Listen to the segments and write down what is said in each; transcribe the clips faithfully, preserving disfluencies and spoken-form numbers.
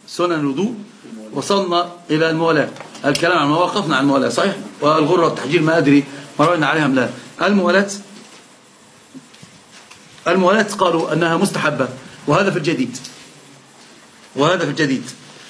سنن الوضوء وصلنا إلى الموالاة. الكلام عن وقفنا عن الموالاة صحيح، والغرة التحجير ما أدري مررنا عليها لا. الموالاة الموالاة قالوا أنها مستحبة، وهذا في الجديد وهذا في الجديد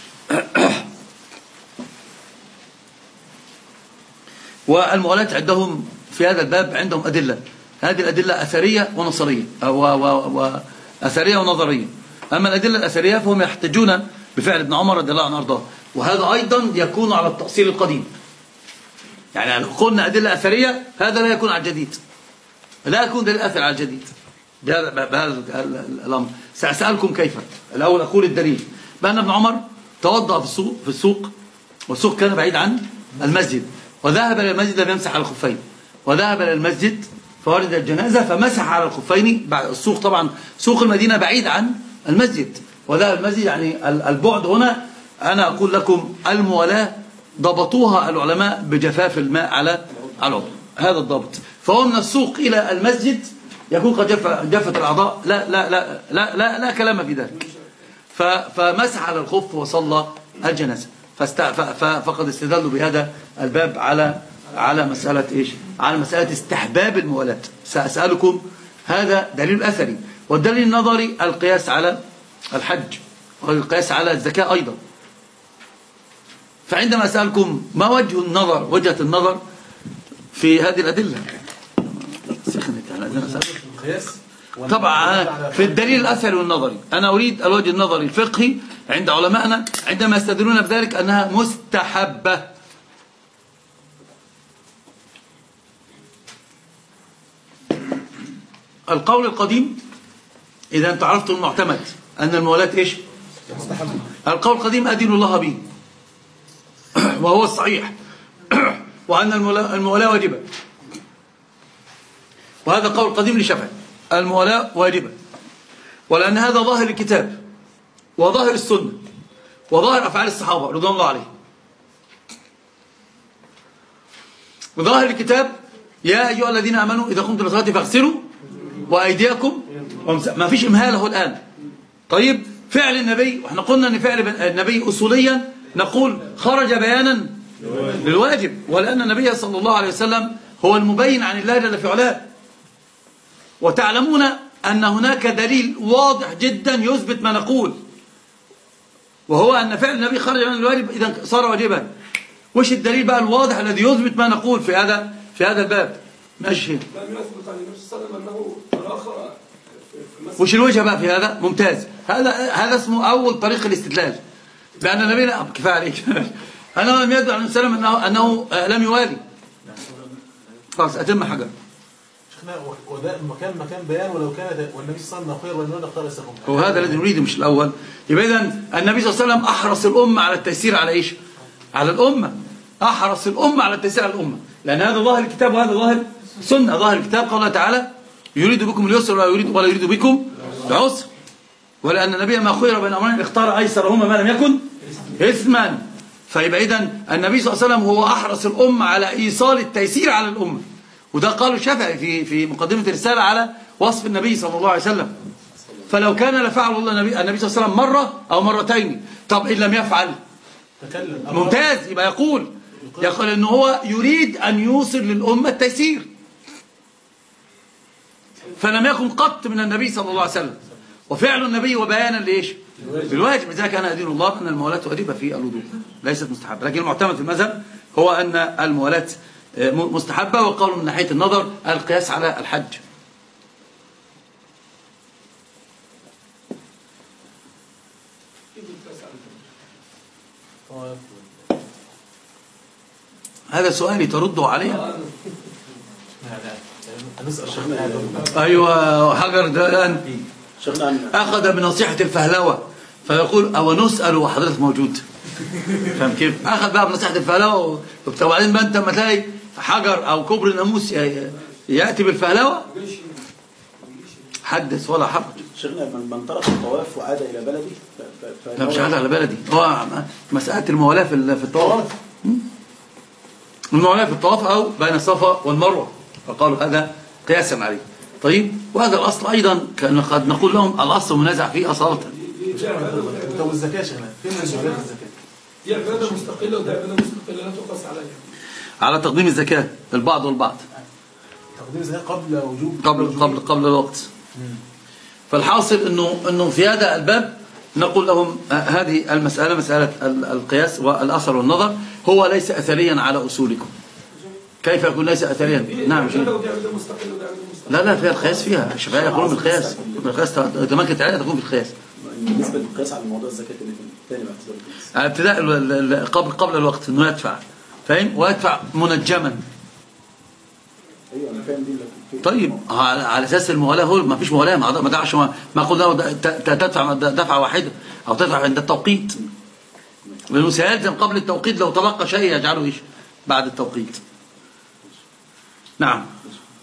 والموالاة عندهم في هذا الباب عندهم أدلة، هذه الأدلة أثرية ونصرية وأثرية ونظرية. أما الأدلة الأثرية فهم يحتجون بفعل ابن عمر رضي الله عنه وارضاه، وهذا أيضا يكون على التأصيل القديم. يعني لو قلنا أدلة أثرية هذا لا يكون على الجديد، لا يكون دليل أثر على الجديد بهذا الأمر. سأسألكم كيف. الأول أقول الدليل بأن ابن عمر توضأ في السوق في السوق والسوق كان بعيد عن المسجد، وذهب إلى المسجد لم يمسح على الخفين، وذهب إلى المسجد فورد الجنازة فمسح على الخفين. السوق طبعا سوق المدينة بعيد عن المسجد، وذهب المسجد يعني البعد هنا. أنا أقول لكم الموالاة ضبطوها العلماء بجفاف الماء على العضو، هذا الضبط. فهو من السوق إلى المسجد يكون قد جفت الأعضاء، لا لا لا لا لا, لا كلام في ذلك. فمسح على الخف وصلى الجنازة، فقد استدلوا بهذا الباب على على مسألة إيش؟ على مسألة استحباب الموالاة. سأسألكم هذا دليل أثري، والدليل النظري القياس على الحج والقياس على الزكاة أيضا. فعندما أسألكم ما وجه النظر وجهة النظر في هذه الأدلة؟ طبعا في الدليل الأثري والنظري أنا أريد الوجه النظري الفقهي عند علمائنا عندما يستدلون بذلك أنها مستحبة. القول القديم إذا أنت عرفتم المعتمد أن الموالاة إيش؟ القول القديم أدين الله به وهو الصحيح وأن الموالاة واجبة، وهذا قول قديم للشافعي، الموالاة واجبة، ولأن هذا ظاهر الكتاب وظاهر السنة وظاهر أفعال الصحابة رضوان الله عليهم. وظاهر الكتاب يا أيها الذين آمنوا إذا قمتم إلى الصلاة فاغسلوا وأيديكم، ما فيش إمهاله الآن. طيب فعل النبي، وإحنا قلنا أن فعل النبي أصوليا نقول خرج بيانا للواجب، ولأن النبي صلى الله عليه وسلم هو المبين عن الله جل في علاه. وتعلمون أن هناك دليل واضح جدا يثبت ما نقول، وهو أن فعل النبي خرج من الواجب إذا صار واجبا. وش الدليل بقى الواضح الذي يثبت ما نقول في هذا في هذا الباب؟ ماشي. لم يثبت عن النبي صلى الله عليه وسلم أنه الآخر. وش الوجه بقى في هذا؟ ممتاز. هذا هذا اسمه أول طريق الاستدلال، لأن النبي كفاية عليك أنه لم يدعو عن النبي صلى الله عليه وسلم أنه, أنه لم يوالي. خلاص أتم حاجة. وده المكان مكان بيان، ولو كان والنبي صلى الله عليه وسلم خير والنبي اختار السلام. هو هذا الذي نريده مش الأول. يبقى إذن النبي صلى الله عليه وسلم أحرص الأمة على التيسير على إيش؟ على الأمة. أحرص الأمة على التيسير على الأمة، لأن هذا ظاهر الكتاب وهذا ظاهر سنة. ظاهر الكتاب قال الله تعالى يريد بكم اليسر ولا يريد ولا يريد بكم العسر، ولأن النبي ما خير بين أمرين اختار أيسرهما ما لم يكن إثما. فيبقى إذن النبي صلى الله عليه وسلم هو أحرص الأمة على إيصال التيسير على الأمة، وده قاله الشافعي في في مقدمة الرسالة على وصف النبي صلى الله عليه وسلم. فلو كان لفعل الله النبي النبي صلى الله عليه وسلم مرة أو مرتين. طب إن لم يفعل ممتاز، يبقى يقول يقول إنه هو يريد أن يوصل للأمة التيسير، فلم يكن قط من النبي صلى الله عليه وسلم. وفعل النبي وبيانا لإيش؟ بالواجب. لذلك أنا أدين الله أن الموالاة واجبة في الوضوء ليست مستحبة، لكن المعتمد في المذهب هو أن الموالاة مستحبة. وقالوا من ناحية النظر القياس على الحج. هذا سؤالي تردوا عليه. أيوة حجر الآن أخذ بنصيحة الفهلوة فيقول أو نسأل وحضرتك موجود، فهم كيف؟ أخذ بقى بنصيحة الفهلوة، وبعدين ما أنت ما تلاقي حجر أو كبر الناموس يأتي بالفهلوة. حدث ولا حرج. شيخنا من ترك الطواف وعاد إلى بلدي لا مش عاد على بلدي، هو مسألة الموالاة في الطواف، الموالاة في الطواف أو بين الصفا والمروة، فقالوا هذا قياسا عليه. طيب، وهذا الأصل أيضا قد نقول لهم الأصل منازع فيه أصالة، طب والزكاة شغلة فين المعلومات الزكاة؟ دي عبادة مستقلة وده عبادة مستقلة لا تقاس عليها. على تقديم الزكاة البعض والبعض. تقديم الزكاة قبل وجوب قبل قبل قبل الوقت. فالحاصل انه انه في هذا الباب نقول لهم هذه المسألة مسألة القياس والأثر والنظر هو ليس أثريا على أصولكم. كيف يكون ليس أثريا؟ نعم شيء. لا لا فيها القياس فيها الشافعية يقولون بالقياس بالقياس تمكن تعالى تكون بالقياس. بالنسبة للقياس على موضوع الزكاة الثاني باعتبار القياس. ابتداء قبل قبل الوقت انه يدفع فاهم ويدفع منجما. ايوه انا فاهم دي. طيب على اساس الموالاه هو ما فيش موالاه ما دعش ما قلنا تدفع دفعه واحده او تدفع عند التوقيت لانه سيلزم قبل التوقيت لو تبقى شيء يجعله ايش بعد التوقيت. نعم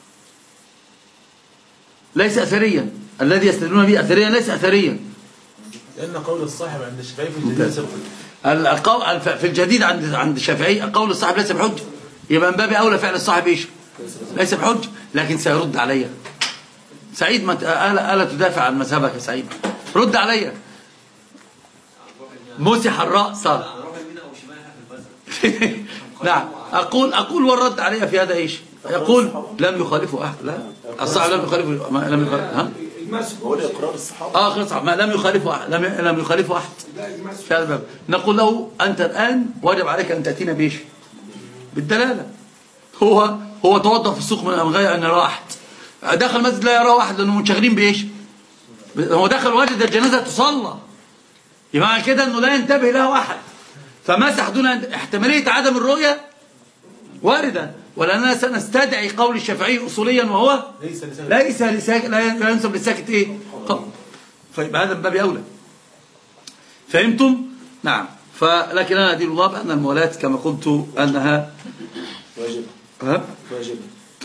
ليس اثريا الذي يستدلون به اثريا ليس اثريا لان قول الصاحب عند الشافعي في الجديد القول في الجديد عند عند الشافعي قول الصاحب ليس بحجه يبقى من باب اولى فعل الصاحب ايش ليس بحجه لكن سيرد علي. سعيد ما ألا, ألا تدافع عن مذهبك يا سعيد رد علي. مسح الرأس نعم أقول أقول والرد علي في هذا إيش يقول لم يخالفه أحد لا الصاحب لم يخالفه لم يخالفه ها هو اقرار الصحابه اه خلاص ما لم يخالفه أحد. لم لم يخالفه أحد في هذا الباب. نقول له أنت الآن واجب عليك أن تأتينا بإيش بالدلالة. هو هو توضأ في السوق من غير أن يرى أحد دخل المسجد لا يراه أحد لأنه منشغلين بإيش هو دخل وجد الجنازة تصلى يبقى معنى كده أنه لا ينتبه له أحد فمسح دون احتمالية عدم الرؤية واردة ولأننا سنستدعي قول الشافعي أصوليا وهو ليس ليس لساكت لا ينسب للساكت إيه فيبقى هذا من باب أولى. فهمتم؟ نعم. فلكن أنا أدين الله بأن المولاة كما قلت أنها واجب ها؟ واجب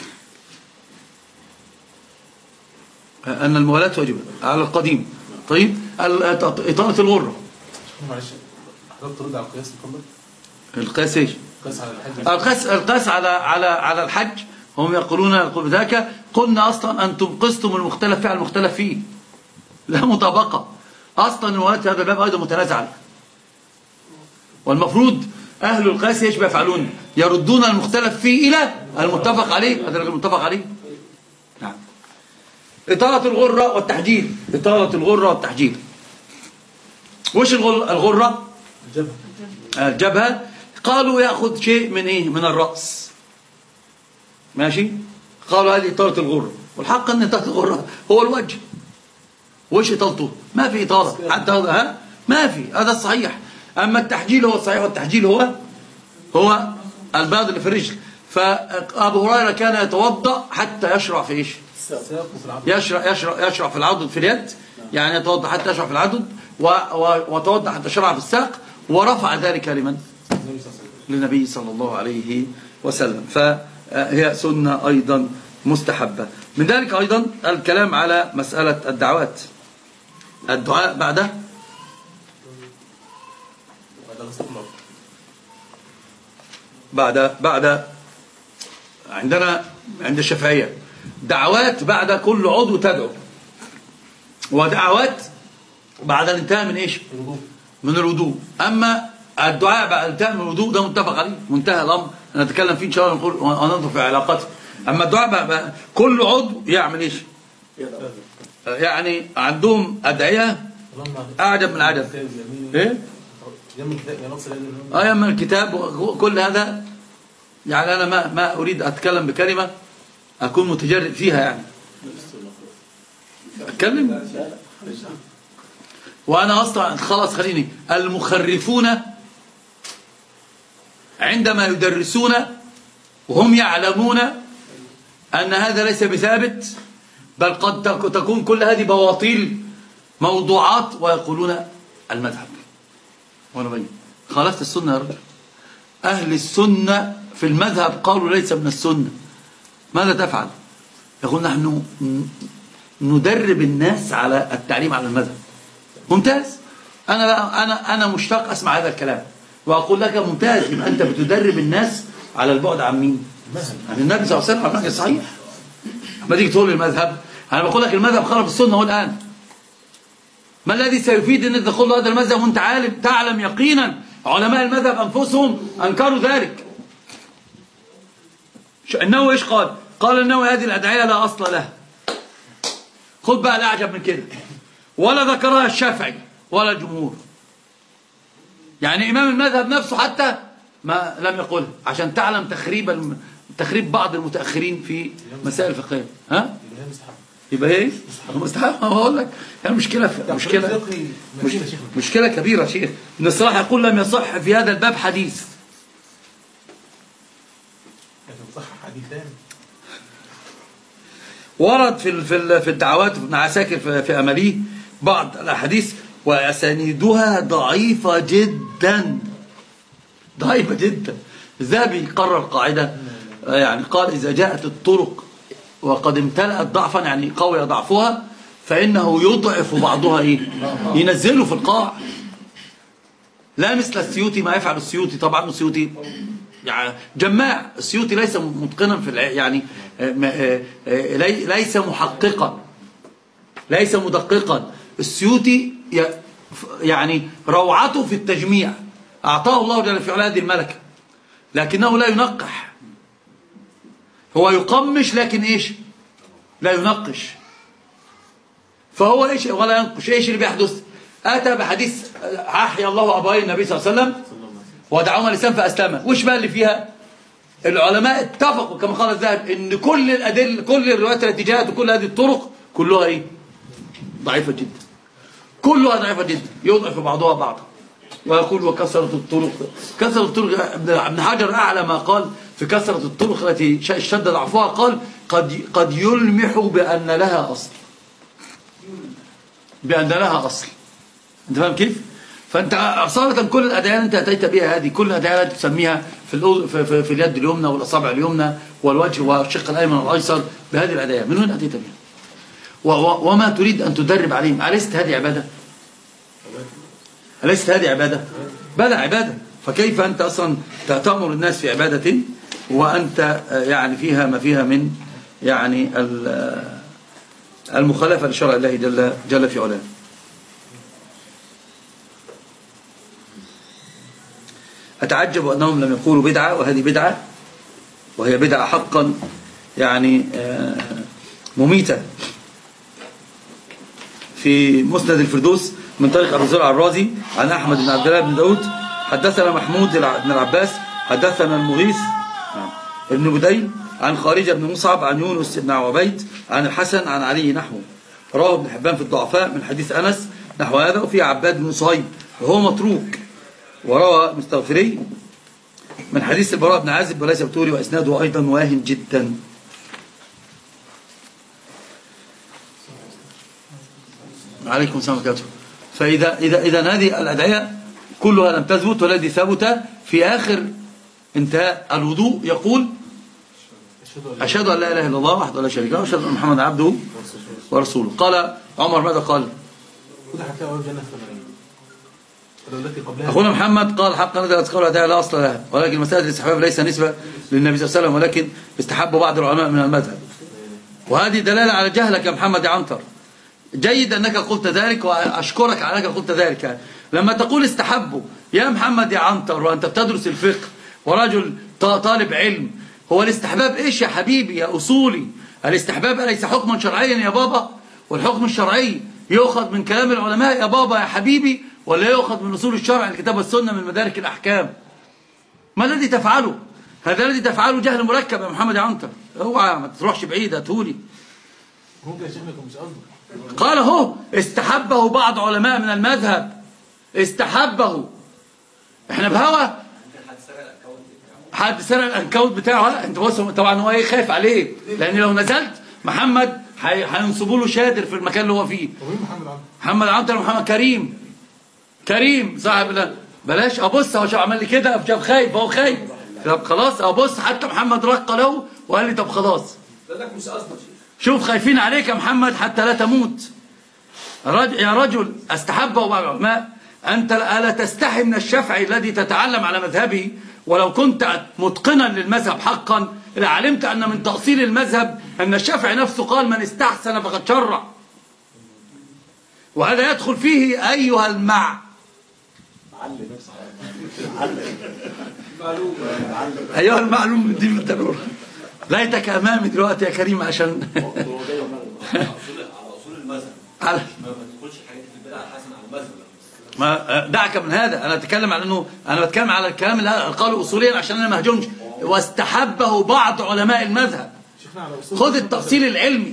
أن المولاة واجبة على القديم. طيب إطالة الغرة معلش حضرتك ترد على القياس الكبر القياس ايش القياس على الحج القياس القياس على على على الحج هم يقولون بذاك قلنا أصلا أنتم قستم المختلف فيه على المختلف فيه لا مطابقة أصلا المولاة هذا الباب أيضا متنازع والمفروض أهل القياس ايش بيفعلون يردون المختلف فيه إلى المتفق عليه هذا المتفق عليه. نعم. إطالة الغرة والتحجيل إطالة الغرة والتحجيل وش الغرة الجبهة الجبهة قالوا يأخذ شيء من إيه من الرأس ماشي قالوا هذه إطالة الغرة والحق أن إطالة الغرة هو الوجه وش إطالته ما في إطالة حتى هذا ها ما في هذا الصحيح. أما التحجيل هو الصحيح والتحجيل هو هو البياض اللي في الرجل. فأبو هريرة كان يتوضأ حتى يشرع في إيش يشرع يشرع يشرع في العضد في اليد يعني يتوضأ حتى يشرع في العضد وتوضأ حتى يشرع في الساق ورفع ذلك لمن للنبي صلى الله عليه وسلم. فهي سنة أيضا مستحبة. من ذلك أيضا الكلام على مسألة الدعوات الدعاء بعد بعد بعد عندنا عند الشافعية دعوات بعد كل عضو تدعو ودعوات بعد الانتهاء من ايش من الوضوء. اما الدعاء بعد الانتهاء من الوضوء ده متفق عليه منتهى الامر نتكلم فيه ان شاء الله نقول وننظر في علاقته. اما الدعاء بعد كل عضو يعمل ايش يعني عندهم ادعية اعجب من عجب ايه اه من الكتاب وكل هذا يعني انا ما ما اريد اتكلم بكلمة اكون متجرئ فيها يعني اتكلم وانا اصلا خلاص خليني المخرفون عندما يدرسون وهم يعلمون ان هذا ليس بثابت بل قد تكون كل هذه بواطيل موضوعات ويقولون المذهب ونبين خالفت السنة يا رجل. اهل السنة في المذهب قالوا ليس من السنة ماذا تفعل يقول نحن ندرب الناس على التعليم على المذهب ممتاز. أنا لا أنا أنا مشتاق أسمع هذا الكلام وأقول لك ممتاز يبقى أنت بتدرب الناس على البعد عن مين عن النبي صلى الله عليه وسلم عن صحيح. ما تيجي تقول المذهب أنا بقول لك المذهب خالف السنة هو الآن ما الذي سيفيد ان انت تقول هذا المذهب وانت عالم تعلم يقينا علماء المذهب انفسهم انكروا ذلك؟ النووي ايش قال؟ قال النووي هذه الادعيه لا اصل لها. خد بقى الاعجب من كده، ولا ذكرها الشافعي ولا الجمهور. يعني امام المذهب نفسه حتى ما لم يقولها، عشان تعلم تخريب الم... تخريب بعض المتاخرين في مسائل الفقهيه. ها يبقى ايه مستحب؟ ما بقول لك يعني مشكله في... مشكله مش... مشكله كبيره يا شيخ. ان الصراحه يقول لم يصح في هذا الباب حديث. ورد في في في الدعوات ابن عساكر في, في امليه بعض الاحاديث واسانيدها ضعيفه جدا، ضعيفه جدا. الذهبي قرر قاعده، يعني قال اذا جاءت الطرق وقد امتلأت ضعفا، يعني قوي ضعفها، فانه يضعف بعضها ايه، ينزله في القاع. لا مثل السيوطي ما يفعل السيوطي. طبعا السيوطي يعني جماع، السيوطي ليس متقنا في يعني ليس محققا، ليس مدققا. السيوطي يعني روعته في التجميع، أعطاه الله جل في علا هذه الملكة، لكنه لا ينقح. هو يقمش لكن إيش؟ لا ينقش. فهو إيش ولا ينقش. إيش اللي بيحدث؟ أتى بحديث أحيا الله أبوي النبي صلى الله عليه وسلم ودعوهما الإسلام فأسلما. وش بقى اللي فيها؟ العلماء اتفقوا كما قال الذهبي ان كل الأدلة كل الروايات التي جاءت وكل هذه الطرق كلها ايه؟ ضعيفة جدا. كلها ضعيفة جدا، يضعف بعضها بعضا. ويقول وكثرة الطرق، كثرة الطرق ابن حجر أعلى ما قال في كثرة الطرق التي اشتد ضعفها، قال قد قد يلمح بأن لها أصل، بأن لها أصل. أنت فاهم كيف؟ فأنت أصالة كل الأدعية أنت أتيت بها هذه، كل الأدعية التي تسميها في, في, في, في اليد اليمنى والأصابع اليمنى والوجه والشق الأيمن والأيسر، بهذه الأدعية من وين أتيت بها؟ وما تريد أن تدرب عليهم. أليست هذه عبادة؟ أليست هذه عبادة؟ بلى عبادة. فكيف أنت أصلا تأمر الناس في عبادة وأنت يعني فيها ما فيها من يعني المخالفة لشرع الله جل, جل في علاه. أتعجب أنهم لم يقولوا بدعة، وهذه بدعة، وهي بدعة حقا يعني مميتة. في مسند الفردوس من طريق أبو زرع الرازي عن أحمد بن عبد الله بن داود حدثنا محمود بن العباس حدثنا المغيث ابن بديل عن خارجة بن مصعب عن يونس بن عبيد عن الحسن عن علي نحوه. رواه ابن حبان في الضعفاء من حديث أنس نحو هذا، وفي عباد بن صهيب وهو متروك. وروى مستغفري من حديث البراء بن عازب وليس بتوري وإسناده أيضا واهن جدا. عليكم السلام عليكم. فإذا إذا إذا هذه الأدعية كلها لم تثبت، والذي ثبت في آخر انتهاء الوضوء يقول أشهد أن لا إله إلا الله وحده لا شريك له وأشهد أن محمدا عبده ورسوله. قال عمر ماذا قال؟ أخونا محمد قال حقا هذا الأذكار والأدعية لا أصل لها، ولكن مسألة الاستحباب ليس نسبة للنبي صلى الله عليه وسلم، ولكن استحب بعض العلماء من المذهب. وهذه دلالة على جهلك يا محمد يا عنتر. جيد أنك قلت ذلك وأشكرك على أنك قلت ذلك. لما تقول استحبوا يا محمد يا عنتر وأنت بتدرس الفقه ورجل طالب علم، هو الاستحباب إيش يا حبيبي يا أصولي؟ الاستحباب أليس حكما شرعيا يا بابا؟ والحكم الشرعي يؤخذ من كلام العلماء يا بابا يا حبيبي، ولا يؤخذ من أصول الشرع الكتاب والسنة من مدارك الأحكام؟ ما الذي تفعله؟ هذا الذي تفعله جهل مركب يا محمد يا عنتر. اوعى ما تروحش بعيد هاتولي. قال هو استحبه بعض علماء من المذهب، استحبه. احنا بهوى حد سرق الانكاوت بتاعه. انت بص طبعا هو ايه خايف عليه، لان لو نزلت محمد هينصبوا له شادر في المكان اللي هو فيه. محمد عنتر ومحمد كريم كريم صاحب. بلاش ابص هو شو عمل لي كده، شاف خايف هو خايف. طب خلاص ابص حتى محمد رق له وقال لي طب خلاص شوف خايفين عليك يا محمد حتى لا تموت. يا رجل استحبه بعض العلماء. أنت ألا تستحي من الشافعي الذي تتعلم على مذهبه؟ ولو كنت متقنا للمذهب حقا لعلمت أن من تأصيل المذهب أن الشافعي نفسه قال من استحسن فقد شرع. وهذا يدخل فيه أيها المع معلم معلم أيها المعلوم دي بالضرورة. ليتك أمامي دلوقتي يا كريم عشان على أصول المذهب على ما تدخلش حاجات في البدع الحسنة على المذهب. ما دعك من هذا، أنا أتكلم على أنه أنا بتكلم على الكلام اللي قاله أصوليا عشان أنا ما هجمش. واستحبه بعض علماء المذهب. خذ التفصيل العلمي.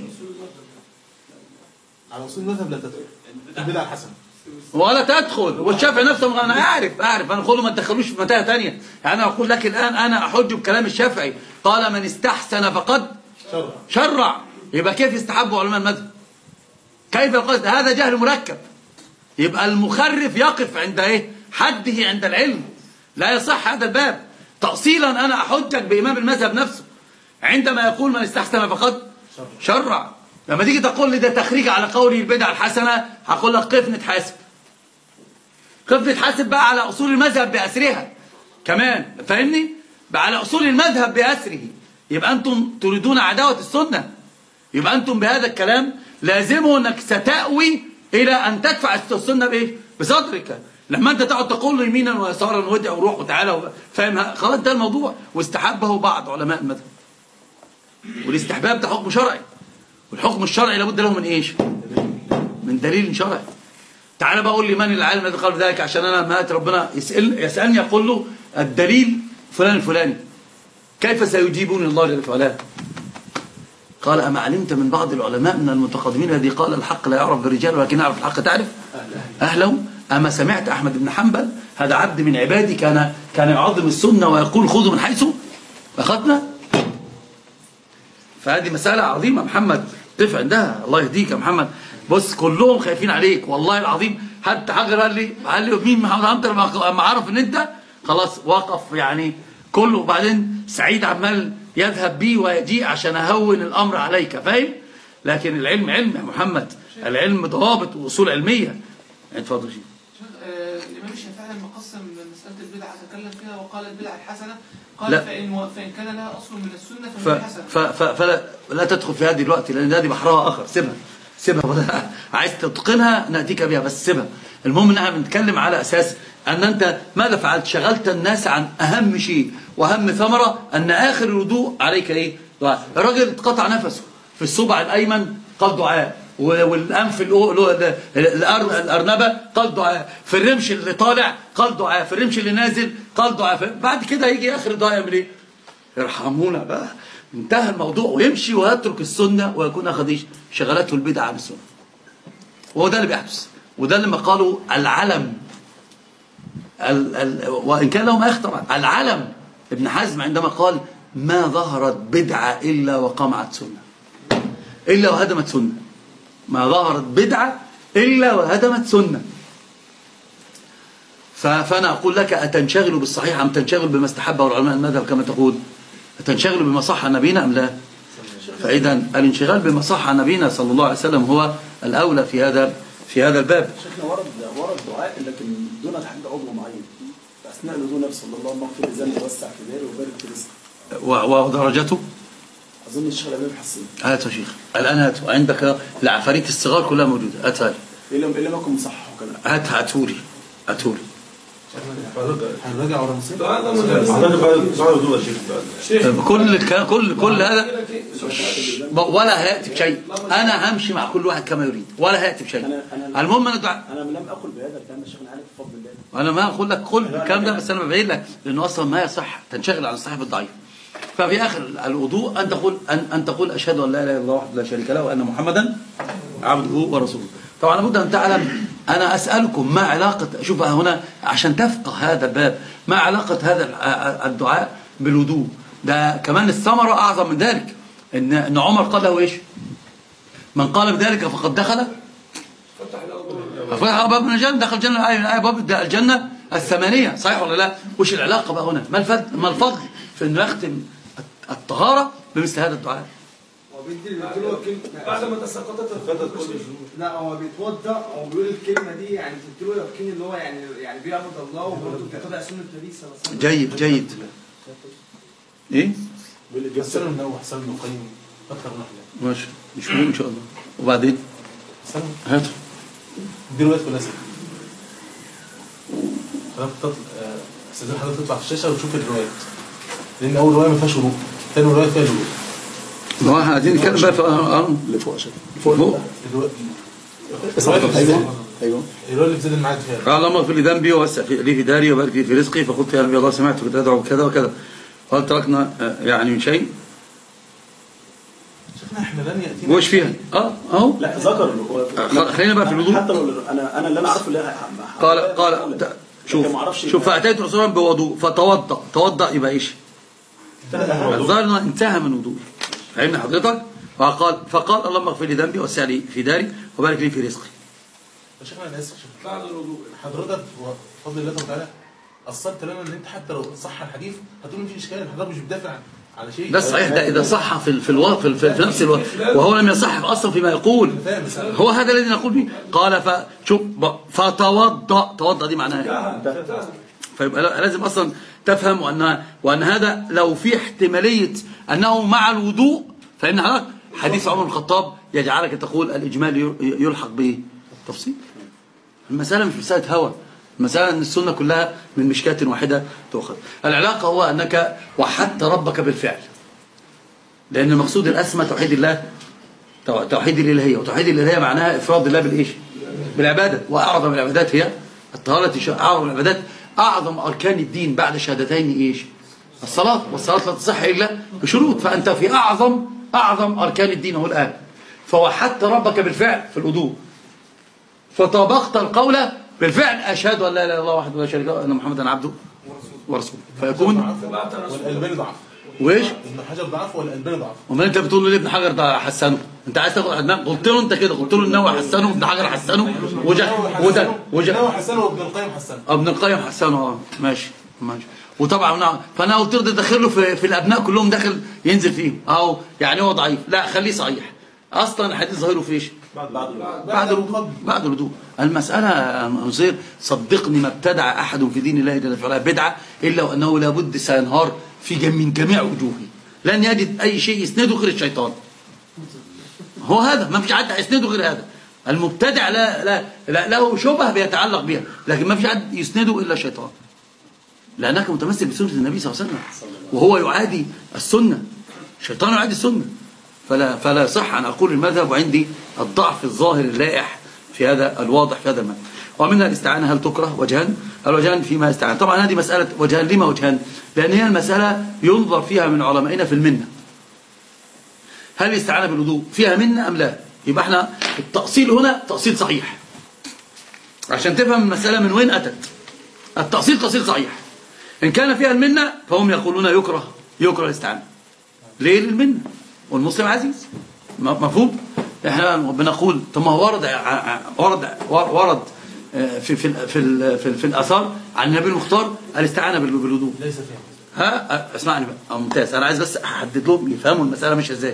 على أصول المذهب لا تدخل البدع الحسنة ولا تدخل. والشافعي نفسه أنا أعرف أعرف أنا أقول له ما تدخلوش في متاهة ثانية. يعني أنا أقول لك الآن أنا أحج بكلام الشافعي قال من استحسن فقد شرع. شرع. يبقى كيف يستحبوا علماء المذهب؟ كيف القصد؟ هذا جهل مركب. يبقى المخرف يقف عند إيه؟ حده عند العلم. لا يصح هذا الباب. تأصيلا أنا أحجك بإمام المذهب نفسه عندما يقول من استحسن فقد شرع. لما تيجي تقول لي ده تخريج على قولي البدع الحسنة هقول لك قف نتحاسب. قف نتحاسب بقى على أصول المذهب بأسرها كمان. فاهمني؟ بقى على أصول المذهب بأسره. يبقى أنتم تريدون عداوة السنة. يبقى أنتم بهذا الكلام لازمه أنك ستأوي إلى أن تدفع السنة بإيه؟ بصدرك. لما أنت تقعد تقول له يمينا ويسارا وادع وروح وتعالى فاهم؟ خلاص ده الموضوع. واستحبه بعض علماء المذهب. والاستحباب ده حكم شرعي. والحكم الشرعي لابد له من ايش؟ من دليل شرعي. تعال بقى قول لي من العالم الذي قال ذلك عشان انا ما ربنا يسأل يسألني اقول له الدليل فلان الفلاني. كيف سيجيبني الله جل وعلا؟ قال أما علمت من بعض العلماء من المتقدمين الذي قال الحق لا يعرف بالرجال ولكن يعرف الحق تعرف أهله. أما سمعت أحمد بن حنبل هذا عبد من عبادي كان كان يعظم السنة ويقول خذوا من حيث أخذنا. فهذه مسألة عظيمة. محمد قف عندها. الله يهديك يا محمد. بص كلهم خايفين عليك والله العظيم. حتى حجر قال لي قال لي مين محمد عنتر لما عرف ان انت خلاص وقف يعني كله. وبعدين سعيد عمال يذهب بي ويجيء عشان اهون الامر عليك. فاهم؟ لكن العلم علم يا محمد. العلم ضوابط واصول علميه. اتفضل شيخ. الامام الشافعي لما قسم مساله البدعه تكلم فيها وقال البدعه الحسنه قال لا. فإن, فإن كان لها أصل من السنة ف... فهي حسنة. ف... ف... فلا لا تدخل في هذه الوقت لأن هذه بحرها آخر. سيبها سيبها. عايز تتقنها نأتيك بها بس سيبها. المهم إنها بنتكلم على أساس أن أنت ماذا فعلت؟ شغلت الناس عن أهم شيء وأهم ثمرة أن آخر الوضوء عليك إيه؟ دعاء. الراجل اتقطع نفسه في الصبع الأيمن قال دعاء. والأنف الأرنبة قال دعاء. في الرمش اللي طالع قال دعاء. في الرمش اللي نازل قال دعاء. بعد كده يجي آخر الدعاء يعمل إيه؟ ارحمونا بقى. انتهى الموضوع ويمشي ويترك السنة ويكون أخذ إيش؟ شغلته البدعة عن السنة. وهو ده اللي بيحدث. وده اللي ما قالوا العلم ال ال وإن كان له ما يخترع. العلم ابن حزم عندما قال ما ظهرت بدعة إلا وقمعت سنة إلا وهدمت سنة. ما ظهرت بدعة إلا وهدمت سنة. فأنا أقول لك أتنشغل بالصحيح أم تنشغل بما استحبه العلماء المذهب كما تقول؟ أتنشغل بما صح عن نبينا أم لا؟ فإذا الانشغال بما صح عن نبينا صلى الله عليه وسلم هو الأولى في هذا في هذا الباب. شيخنا ورد ورد دعاء لكن دون تحديد عضو معين. أثناء الوضوء نفسه صلى الله عليه وسلم اغفر لذنبي وسع في داري وبارك في رزقي. ودرجته؟ أظن الشيخ الأمام حسن. هاتوا شيخ. الآن هاتوا. عندك العفاريت الصغار كلها موجودة. هاتها لي. إلا إلا ما كنت مصحح وكلام. هات هاتوا لي. هاتوا لي. هنراجع ورا نصيب. كل كل كل هذا ولا هيأتي بشيء. أنا همشي مع كل واحد كما يريد ولا هيأتي بشيء. المهم أنا دع... أنا لم أقل بهذا الكلام يا شيخنا عليك بفضل الله. أنا ما أقول لك كل الكلام ده بس أنا ببين لك لأنه أصلا ما يصح تنشغل عن الصحيح بالضعيف. ففي آخر الوضوء أن تقول أن أن تقول أشهد أن لا إله إلا الله وحده لا شريك له وأن محمدا عبده ورسوله. طبعا لابد أن تعلم. أنا أسألكم ما علاقة شوف هنا عشان تفقه هذا الباب ما علاقة هذا الدعاء بالوضوء؟ ده كمان الثمرة أعظم من ذلك. إن إن عمر قال له إيش؟ من قال بذلك فقد دخل فتح باب من الجنة. دخل الجنة أي باب الجنة الثمانية. صحيح ولا لا؟ وش العلاقة بقى هنا؟ ما الفضل ما الفضل في إنه يختم الطهارة بمثل هذا الدعاء؟ بعد ما تساقطت الخطط. لا هو بيتوضا او بيقول الكلمه دي يعني بتديله يقين ان هو يعني يعني بيعبد الله وبرضه بيتبع سنه النبي صلى الله عليه وسلم. جيد جيد. ايه؟ حسن انه حسن ابن القيم اكثر من واحد. ماشي مش مهم ان شاء الله. وبعدين هات دي روايات كلها ست. حضرتك تطلع استاذن حضرتك تطلع في الشاشه وتشوف الروايات، لان اول روايه ما فيهاش وضوء، ثاني روايه فيها وضوء. ما هو عايزين نتكلم بقى في اه اللي فوق عشان فوق ايوه ايوه الروايه اللي في زاد المعاد فيها قال اللهم اغفر لي ذنبي ووسع لي في داري وبارك لي في رزقي، فقلت يا نبي الله سمعتك تدعو كذا وكذا، قال تركنا يعني من شيء شيخنا احنا لن ياتينا وش فيها اه اهو لا ذكر خلينا بقى في الوضوء. حتى لو انا انا اللي انا عارفه اللي قال قال شوف شوف فاتيت رسولا بوضوء فتوضا، توضا يبقى ايش؟ الظاهر انه انتهى من وضوء. فهمنا حضرتك؟ فقال فقال اللهم اغفر لي ذنبي ووسع لي في داري وبارك لي في رزقي. يا شيخنا انا اسف شيخنا. بعد الوضوء حضرتك بفضل الله تعالى اصلت لنا ان انت حتى لو صح الحديث هتقول مفيش اشكال، حضرتك مش بتدافع على شيء. ده صحيح، ده اذا صح في في الو... في, في, في نفس الوقت وهو لم يصح اصلا فيما يقول، هو هذا الذي نقول به. قال فشوف فتوضا، توضا دي معناها فيبقى لازم اصلا تفهم وان وان هذا لو في احتماليه انه مع الوضوء، فان هذا حديث عمر بن الخطاب يجعلك تقول الاجمال يلحق بايه؟ تفصيل. المساله مش مساله هوى، المساله ان السنه كلها من مشكاه واحده تؤخذ. العلاقه هو انك وحدت ربك بالفعل، لان المقصود الاسمى توحيد الله، توحيد الالهيه، وتوحيد الالهيه معناها افراد الله بالايش؟ بالعباده. واعظم العبادات هي الطهاره. اعظم العبادات اعظم اركان الدين بعد شهادتين ايش؟ الصلاه، والصلاه لا تصح الا بشروط، فانت في اعظم اعظم اركان الدين هو الان. فوحدت ربك بالفعل في الوضوء، فطابقت القول بالفعل اشهد ان لا اله الا الله وحده لا شريك له ان محمدا عبده ورسوله، فيكون والالباني ضعف. وايش؟ ابن حجر ضعف والالباني ضعف. امال انت بتقول له ليه ابن حجر ده حسنه؟ انت عايز تاخد ادنان؟ قلت له انت كده، قلت له النووي حسنه وابن حجر حسنه وجه وده وجه النووي حسنه وابن القيم حسنه. ابن القيم حسنه اه ماشي ماشي. وطبعا فانا قلت له ده داخله في, في الابناء كلهم داخل ينزل فيهم اهو، يعني هو ضعيف، لا خليه صحيح. اصلا الحديث ظاهره في ايش؟ بعد بعد الوضوء. بعد الوضوء. المساله نصير صدقني ما ابتدع احد في دين الله جل وعلا بدعه الا وانه لابد سينهار في من جميع وجوهه، لن يجد اي شيء يسنده غير الشيطان. هو هذا، ما فيش حد هيسنده غير هذا. المبتدع لا لا, لا له شبهه بيتعلق بها، لكن ما فيش حد يسنده الا الشيطان، لانك متمسك بسنه النبي صلى الله عليه وسلم، وهو يعادي السنه، الشيطان يعادي السنه. فلا فلا صح ان اقول المذهب وعندي الضعف الظاهر اللائح في هذا الواضح في هذا المذهب. ومنها الاستعانه هل تكره؟ وجهان. الوجهان فيما استعان، طبعا هذه مساله وجهان. لما وجهان؟ لان هي المساله ينظر فيها من علمائنا في المنه، هل الاستعانه بالوضوء فيها منه ام لا؟ يبقى احنا التأصيل هنا تأصيل صحيح عشان تفهم المساله من وين اتت. التأصيل تأصيل صحيح. ان كان فيها المنه فهم يقولون يكره يكره الاستعانه. ليه؟ للمنه، والمسلم عزيز. مفهوم؟ احنا بنقول طب ما هو ورد ورد ورد في في في في, في الاثار عن النبي المختار الاستعانه بالوضوء. ليس فيها. ها اسمعني بقى ممتاز، انا عايز بس احدد لهم يفهموا المساله ماشيه ازاي.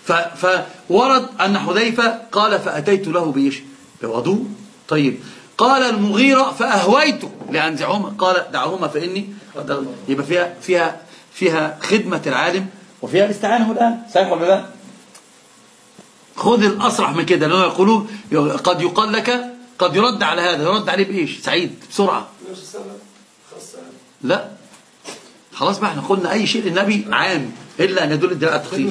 فورد ان حذيفه قال فاتيت له بايش؟ بوضوء. طيب قال المغيرة فاهويته لانزعهما، قال دعهما فاني، يبقى فيها فيها فيها خدمه العالم وفيها الاستعانه الان، صحيح ولا لا؟ خذ الأصرح من كده، لأنه يقولون قد يقال لك، قد يرد على هذا، يرد عليه بإيش؟ سعيد بسرعة. لا خلاص بقى احنا قلنا أي شيء للنبي عام إلا أن يدل الدلالة على التخصيص.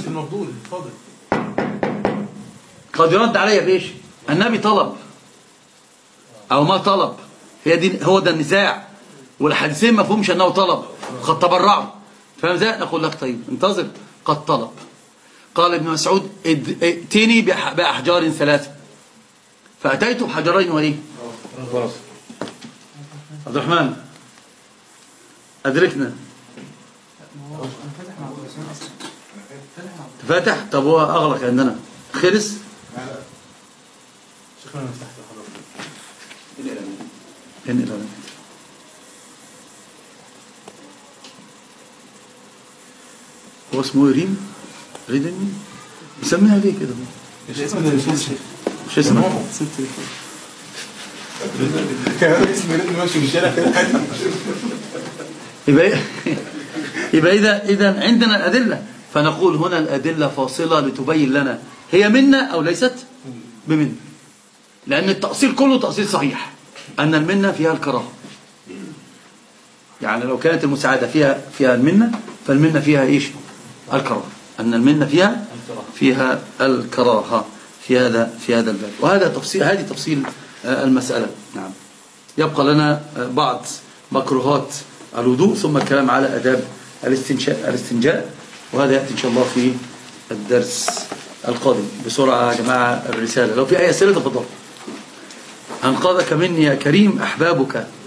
قد يرد عليه بإيش؟ النبي طلب أو ما طلب، هي دي هو ده النزاع، والحديثين ما فهمش أنه طلب، قد تبرعوا. فاهم ازاي؟ نقول لك طيب انتظر، قد طلب. قال ابن مسعود ائتني بأحجار ثلاثة، فأتيت بحجرين وليه؟ عبد الرحمن أدركنا. فاتح. طب هو أغلق عندنا خلص. شكرا انا فتحت حضرتك. هو اسمه ريم ريدن بيسميها ليه كده؟ مش اسمه ده مش مش اسمه كان اسمه ريدن ماشي في الشارع كده. يبقى يبقى اذا اذا عندنا الادله، فنقول هنا الادله فاصله لتبين لنا هي منا او ليست بمنا. لأن التأصيل كله تأصيل صحيح أن المنة فيها الكراهة. يعني لو كانت المساعدة فيها فيها المنة فالمنة فيها إيش؟ الكراهة. أن المنة فيها فيها الكراهة في هذا في هذا الباب. وهذا تفصيل، هذه تفصيل المسألة. نعم. يبقى لنا بعض مكروهات الوضوء ثم الكلام على آداب الاستنشاء الاستنجاء، وهذا يأتي إن شاء الله في الدرس القادم. بسرعة يا جماعة الرسالة، لو في أي أسئلة تفضل. أنقذك مني يا كريم أحبابك